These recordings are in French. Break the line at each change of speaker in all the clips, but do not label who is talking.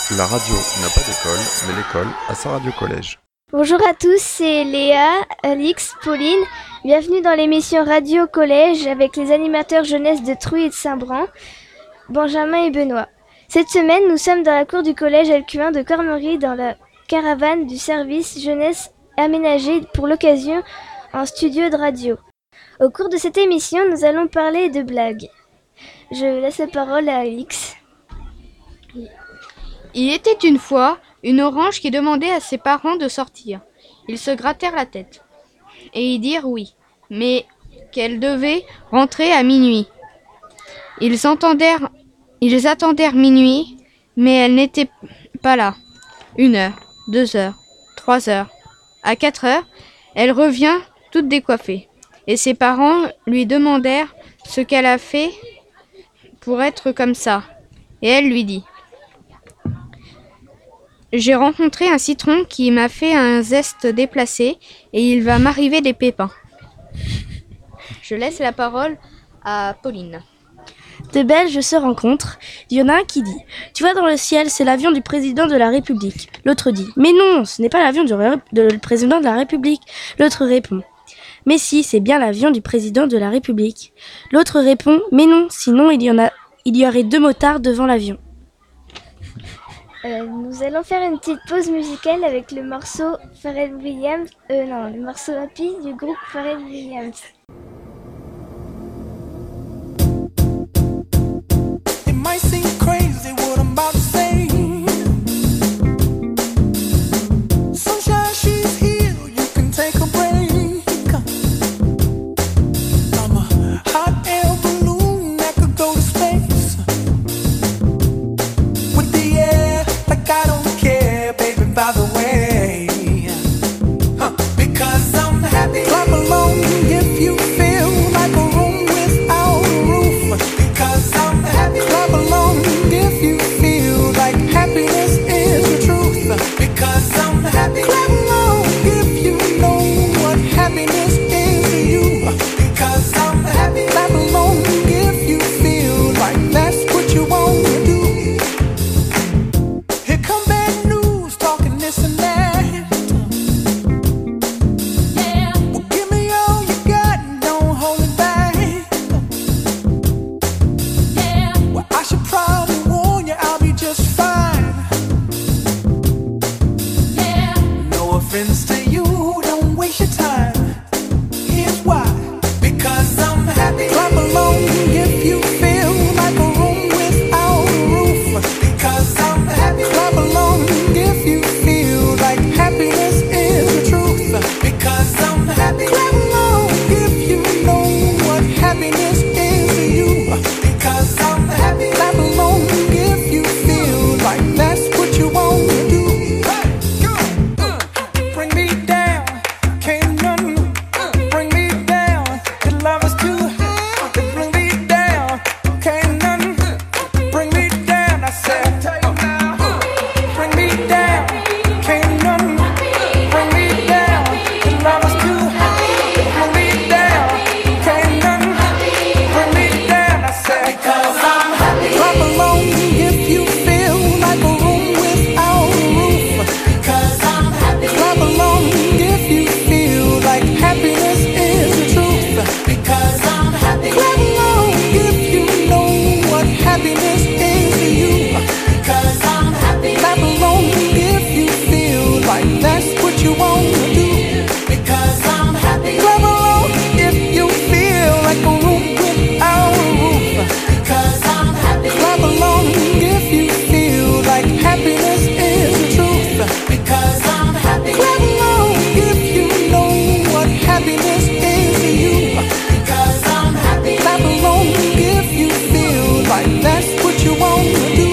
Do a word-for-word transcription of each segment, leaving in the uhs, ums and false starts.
La radio n'a pas d'école, mais l'école a sa radio-collège.
Bonjour à tous, c'est Léa, Alix, Pauline. Bienvenue dans l'émission Radio Collège avec les animateurs jeunesse de Trouy et de Saint-Bran, Benjamin et Benoît. Cette semaine, nous sommes dans la cour du collège L Q un de Cormery dans la caravane du service jeunesse aménagé pour l'occasion en studio de radio. Au cours de cette émission, nous allons parler de blagues. Je laisse la parole à Alix.
Il était une fois une orange qui demandait à ses parents de sortir. Ils se grattèrent la tête et y dirent oui, mais qu'elle devait rentrer à minuit. Ils entendèrent, ils attendèrent minuit, mais elle n'était pas là. Une heure, deux heures, trois heures. À quatre heures, elle revient toute décoiffée, et ses parents lui demandèrent ce qu'elle a fait pour être comme ça. Et elle lui dit: j'ai rencontré un citron qui m'a fait un zeste déplacé et il va m'arriver des pépins. Je laisse la parole à Pauline.
Deux Belges se rencontrent. Il y en a un qui dit: tu vois, dans le ciel, c'est l'avion du président de la République. L'autre dit: mais non, ce n'est pas l'avion du ré- de le président de la République. L'autre répond: mais si, c'est bien l'avion du président de la République. L'autre répond: mais non, sinon il y en a, il y aurait deux motards devant l'avion.
Euh, nous allons faire une petite pause musicale avec le morceau Pharrell Williams, euh non, le morceau Happy du groupe Pharrell Williams.
It might seem crazy what I'm about to say. Sunshine, she's here, you can take a break. I'm a hot air balloon that could go to space. With the air, like I don't care, baby, by the way. Huh. Because I'm happy. Clap along if you feel like a room without a roof. Because I'm happy. Clap along if you feel like happiness is the truth. Because I'm happy. Clap along if you know what happiness is to you. Because I'm happy. Clap along if you feel like that's what you want to do. Here come bad news, talking this and that. Yeah. Well, give me all you got and don't hold it back. Yeah. Well, I should probably warn you, I'll be just fine. Yeah. No offense to you, don't waste your time. Here's why. Because I'm happy. Clap along if you feel like a room without a roof. Because I'm happy. Clap along if you feel like happiness is the truth. Because I'm happy. Clap along if you know what happiness is to you. Because I'm happy. Clap along if you feel like that's what you want to do. Bring me down, can't none bring me down. Your love is too high. Bring me down, can't none bring me down. I said, bring me down, can't none bring me down. Your love is too high. Bring me down, can't none bring me down. I said, because I'm happy. Clap along if you feel like a room without a roof. Because I'm happy. Clap along if you feel like happiness is the truth. Because I'm happy. Clap along if you know what happiness is to you. Because I'm happy. Clap along if you feel like that's what you want to do. Because I'm happy. Clap along if you feel like a room without a roof. Because I'm happy. Clap along if you feel like happiness is the truth. Because I'm happy. Clap along if you know what happiness is to you. Because I'm happy. Clap along if you feel like that's what you want to do.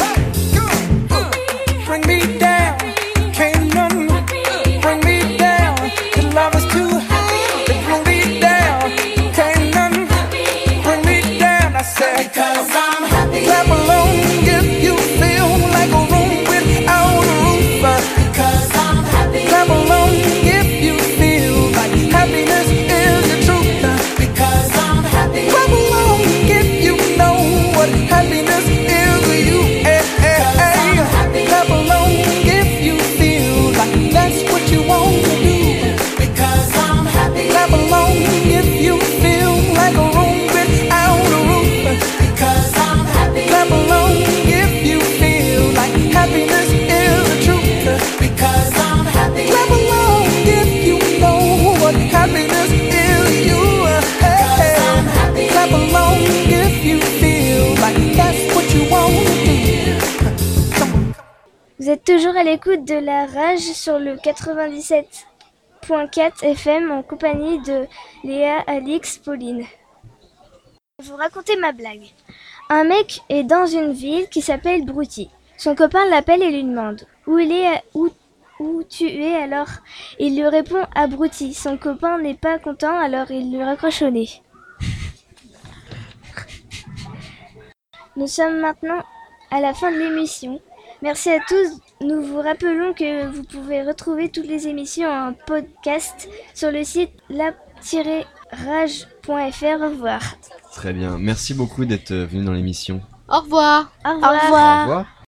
Bring me down, can't none bring me down. Your love is too high. Bring me down, can't none bring me down. I said, because I'm happy. Clap along if you feel like a room without a roof. Because I'm happy. Clap along if you feel like happiness is the truth. Because I'm happy. Clap along if you know what happiness is to you. Hey, hey, hey.
Vous êtes toujours à l'écoute de la Rage sur le quatre-vingt-dix-sept point quatre F M en compagnie de Léa, Alix, Pauline. Je vais vous raconter ma blague. Un mec est dans une ville qui s'appelle Brouty. Son copain l'appelle et lui demande où il est, où, où tu es alors. Il lui répond à Brouty. Son copain n'est pas content alors il lui raccroche au nez. Nous sommes maintenant à la fin de l'émission. Merci à tous. Nous vous rappelons que vous pouvez retrouver toutes les émissions en podcast sur le site lab tiret rage point f r. Au revoir.
Très bien. Merci beaucoup d'être venu dans l'émission.
Au revoir.
Au revoir.
Au revoir.
Au revoir.